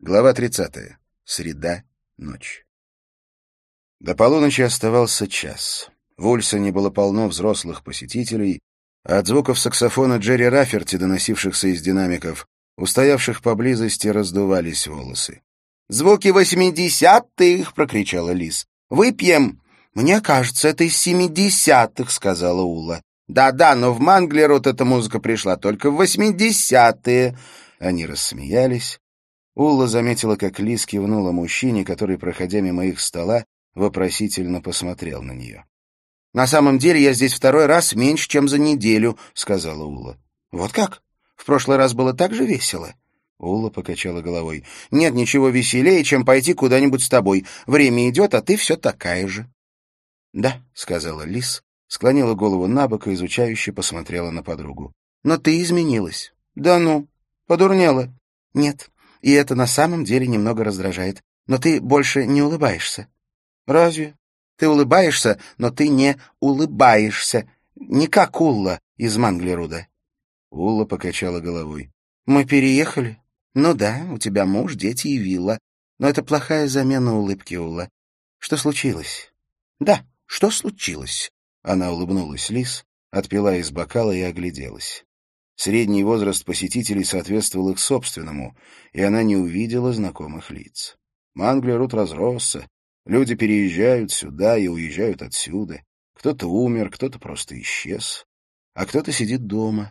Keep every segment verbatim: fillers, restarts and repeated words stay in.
Глава тридцатая. Среда, ночь. До полуночи оставался час. В Ульсоне было полно взрослых посетителей, а от звуков саксофона Джерри Раферти, доносившихся из динамиков, у стоявших поблизости раздувались волосы. «Звуки восьмидесятых!» — прокричала Лиз. «Выпьем!» «Мне кажется, это из семидесятых», — сказала Ула. «Да-да, но в Манглерот эта музыка пришла только в восьмидесятые». Они рассмеялись. Ула заметила, как Лиз кивнула мужчине, который, проходя мимо их стола, вопросительно посмотрел на нее. «На самом деле я здесь второй раз меньше, чем за неделю», — сказала Ула. «Вот как? В прошлый раз было так же весело?» Ула покачала головой. «Нет ничего веселее, чем пойти куда-нибудь с тобой. Время идет, а ты все такая же». «Да», — сказала Лиз, склонила голову на бок и изучающе посмотрела на подругу. «Но ты изменилась». «Да ну, подурнела». «Нет, и это на самом деле немного раздражает. Но ты больше не улыбаешься». «Разве?» «Ты улыбаешься, но ты не улыбаешься. Не как Улла из Манглеруда». Улла покачала головой. «Мы переехали?» «Ну да, у тебя муж, дети и вилла. Но это плохая замена улыбки, Улла. Что случилось?» «Да, что случилось?» Она улыбнулась Лиз, отпила из бокала и огляделась. Средний возраст посетителей соответствовал их собственному, и она не увидела знакомых лиц. Манглерут разросся, люди переезжают сюда и уезжают отсюда. Кто-то умер, кто-то просто исчез, а кто-то сидит дома.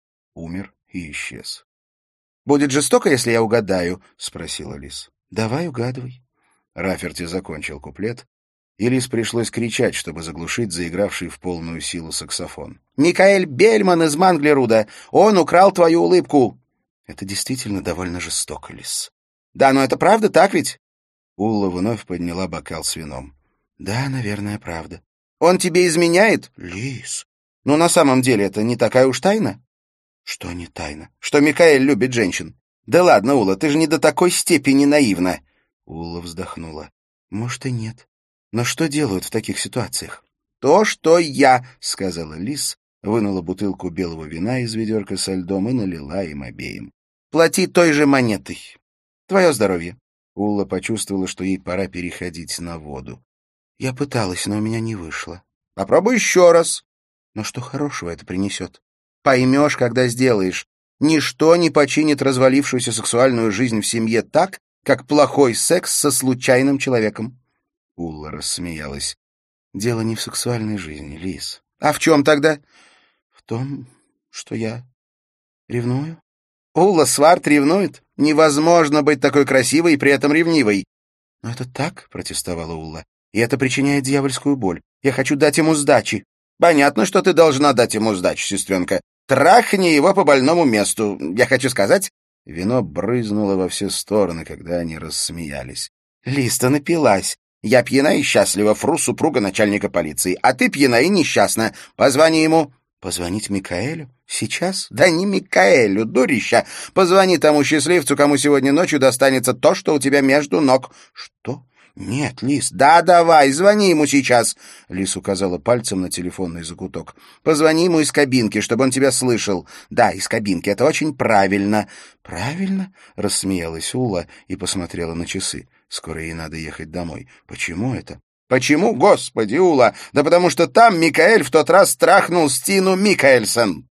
Умер и исчез. «Будет жестоко, если я угадаю?» — спросила Лиз. «Давай угадывай». Раферти закончил куплет, и Лиз пришлось кричать, чтобы заглушить заигравший в полную силу саксофон. «Микаэль Бельман из Манглеруда! Он украл твою улыбку!» «Это действительно довольно жестоко, Лиз». «Да, но это правда, так ведь?» Улла вновь подняла бокал с вином. «Да, наверное, правда». «Он тебе изменяет?» «Лиз, ну на самом деле это не такая уж тайна». «Что не тайна?» «Что Микаэль любит женщин». «Да ладно, Улла, ты же не до такой степени наивна». Улла вздохнула. «Может, и нет. Но что делают в таких ситуациях?» «То, что я», — сказала Лиз, вынула бутылку белого вина из ведерка со льдом и налила им обеим. «Плати той же монетой. Твое здоровье». Улла почувствовала, что ей пора переходить на воду. «Я пыталась, но у меня не вышло». «Попробуй еще раз». «Но что хорошего это принесет?» «Поймешь, когда сделаешь. Ничто не починит развалившуюся сексуальную жизнь в семье так, как плохой секс со случайным человеком». Улла рассмеялась. «Дело не в сексуальной жизни, Лиз». «А в чем тогда?» «В том, что я ревную». «Улла Сварт ревнует? Невозможно быть такой красивой и при этом ревнивой». «Но это так», — протестовала Улла, — «и это причиняет дьявольскую боль. Я хочу дать ему сдачи». «Понятно, что ты должна дать ему сдачи, сестренка. Трахни его по больному месту. Я хочу сказать...» Вино брызнуло во все стороны, когда они рассмеялись. «Листа напилась. Я пьяна и счастлива, фру супруга начальника полиции, а ты пьяна и несчастна. Позвони ему». «Позвонить Микаэлю? Сейчас?» «Да не Микаэлю, дурища. Позвони тому счастливцу, кому сегодня ночью достанется то, что у тебя между ног». «Что?» «Нет, Лиз». «Да, давай, звони ему сейчас». Лиз указала пальцем на телефонный закуток. «Позвони ему из кабинки, чтобы он тебя слышал». «Да, из кабинки, это очень правильно». «Правильно?» — рассмеялась Ула и посмотрела на часы. Скоро ей надо ехать домой. «Почему это?» «Почему, господи, Ула? Да потому что там Микаэль в тот раз страхнул Стину Микаэльсон».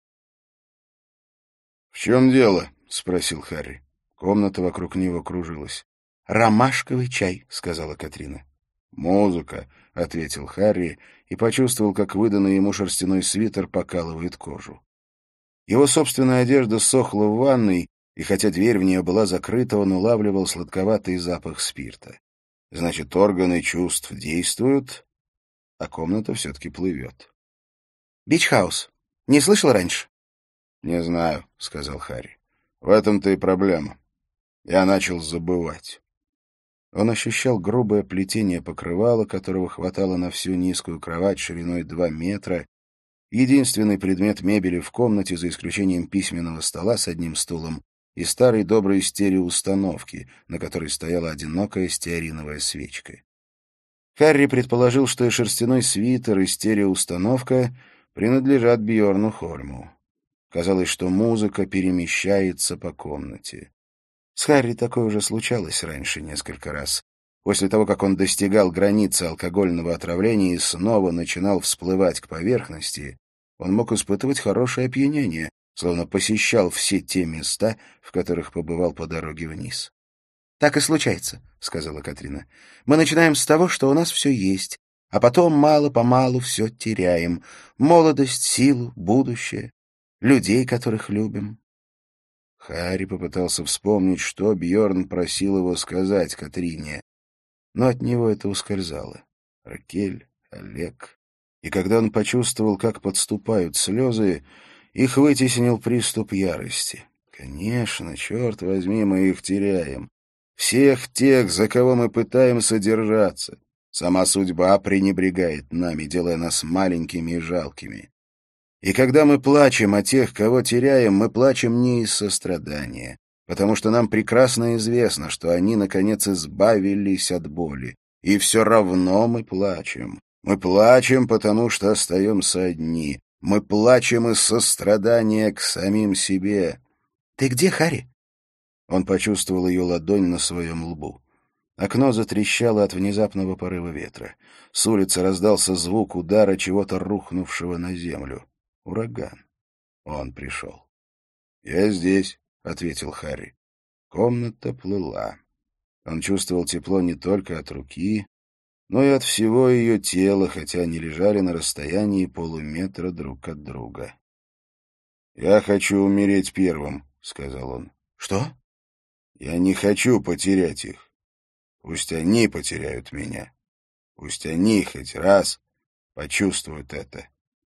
«В чем дело?» — спросил Харри. Комната вокруг него кружилась. «Ромашковый чай», — сказала Катрина. «Музыка», — ответил Харри и почувствовал, как выданный ему шерстяной свитер покалывает кожу. Его собственная одежда сохла в ванной, и хотя дверь в нее была закрыта, он улавливал сладковатый запах спирта. Значит, органы чувств действуют, а комната все-таки плывет. «Бичхаус. Не слышал раньше?» «Не знаю», — сказал Харри. «В этом-то и проблема. Я начал забывать». Он ощущал грубое плетение покрывала, которого хватало на всю низкую кровать шириной два метра. Единственный предмет мебели в комнате, за исключением письменного стола с одним стулом, и старой доброй стереоустановки, на которой стояла одинокая стеариновая свечка. Харри предположил, что и шерстяной свитер, и стереоустановка принадлежат Бьорну Хольму. Казалось, что музыка перемещается по комнате. С Харри такое уже случалось раньше несколько раз. После того, как он достигал границы алкогольного отравления и снова начинал всплывать к поверхности, он мог испытывать хорошее опьянение, словно посещал все те места, в которых побывал по дороге вниз. «Так и случается», — сказала Катрина. «Мы начинаем с того, что у нас все есть, а потом мало-помалу все теряем. Молодость, силу, будущее, людей, которых любим». Харри попытался вспомнить, что Бьорн просил его сказать Катрине, но от него это ускользало. Ракель, Олег. И когда он почувствовал, как подступают слезы, их вытеснил приступ ярости. Конечно, черт возьми, мы их теряем. Всех тех, за кого мы пытаемся держаться. Сама судьба пренебрегает нами, делая нас маленькими и жалкими. И когда мы плачем о тех, кого теряем, мы плачем не из сострадания, потому что нам прекрасно известно, что они, наконец, избавились от боли. И все равно мы плачем. Мы плачем, потому что остаемся одни. Мы плачем из сострадания к самим себе. «Ты где, Харри?» Он почувствовал ее ладонь на своем лбу. Окно затрещало от внезапного порыва ветра. С улицы раздался звук удара чего-то рухнувшего на землю. Ураган. Он пришел. «Я здесь», — ответил Харри. Комната плыла. Он чувствовал тепло не только от руки, но и от всего ее тела, хотя они лежали на расстоянии полуметра друг от друга. «Я хочу умереть первым», — сказал он. «Что?» «Я не хочу потерять их. Пусть они потеряют меня. Пусть они хоть раз почувствуют это».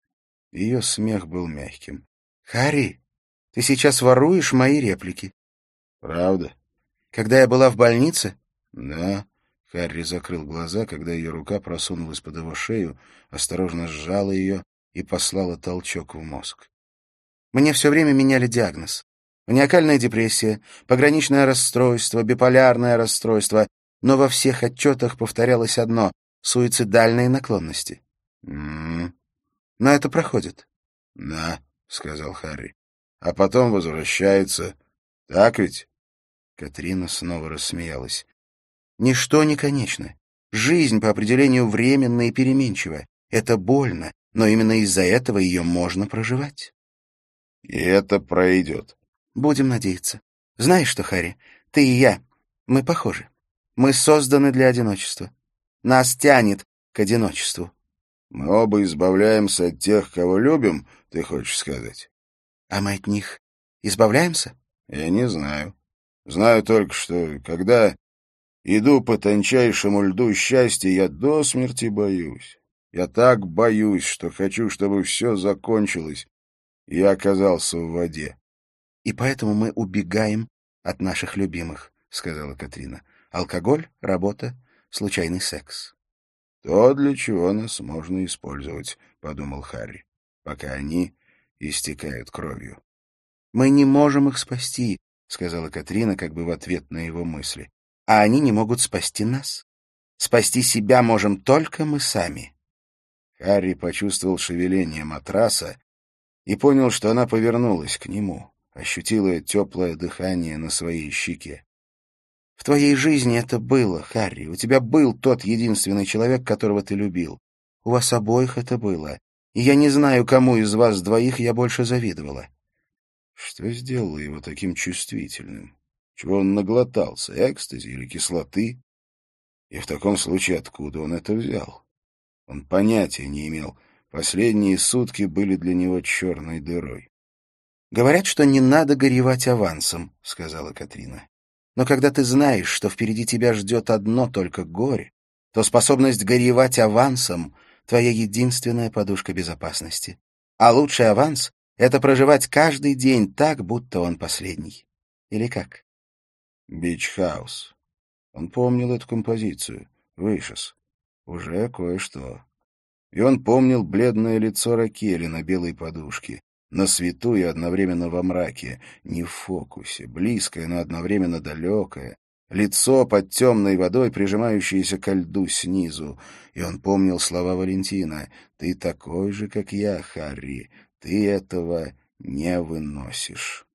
Ее смех был мягким. «Харри, ты сейчас воруешь мои реплики». «Правда?» «Когда я была в больнице?» «Да». Харри закрыл глаза, когда ее рука просунулась под его шею, осторожно сжала ее и послала толчок в мозг. «Мне все время меняли диагноз. Маниакальная депрессия, пограничное расстройство, биполярное расстройство, но во всех отчетах повторялось одно — суицидальные наклонности». «М-м-м». «Но это проходит». «Да», — сказал Харри. «А потом возвращается. Так ведь?» Катрина снова рассмеялась. «Ничто не конечно. Жизнь по определению временна и переменчива. Это больно, но именно из-за этого ее можно проживать». «И это пройдет». «Будем надеяться. Знаешь что, Харри, ты и я, мы похожи. Мы созданы для одиночества. Нас тянет к одиночеству». «Мы оба избавляемся от тех, кого любим, ты хочешь сказать?» «А мы от них избавляемся?» «Я не знаю. Знаю только, что, когда иду по тончайшему льду счастья, я до смерти боюсь. Я так боюсь, что хочу, чтобы все закончилось, и я оказался в воде». «И поэтому мы убегаем от наших любимых», — сказала Катрина. «Алкоголь, работа, случайный секс». «То, для чего нас можно использовать», — подумал Харри, «пока они истекают кровью». «Мы не можем их спасти», — сказала Катрина как бы в ответ на его мысли. «А они не могут спасти нас. Спасти себя можем только мы сами». Харри почувствовал шевеление матраса и понял, что она повернулась к нему, ощутила теплое дыхание на своей щеке. «В твоей жизни это было, Харри. У тебя был тот единственный человек, которого ты любил. У вас обоих это было. И я не знаю, кому из вас двоих я больше завидовала». Что сделало его таким чувствительным? Чего он наглотался, экстази или кислоты? И в таком случае откуда он это взял? Он понятия не имел. Последние сутки были для него черной дырой. «Говорят, что не надо горевать авансом», — сказала Катрина. «Но когда ты знаешь, что впереди тебя ждет одно только горе, то способность горевать авансом — твоя единственная подушка безопасности. А лучший аванс — это проживать каждый день так, будто он последний. Или как?» «Бич-хаус». Он помнил эту композицию. Вышес. Уже кое-что. И он помнил бледное лицо Ракели на белой подушке, на свету и одновременно во мраке, не в фокусе, близкое, но одновременно далекое, лицо под темной водой, прижимающееся ко льду снизу. И он помнил слова Валентина: «Ты такой же, как я, Харри, ты этого не выносишь».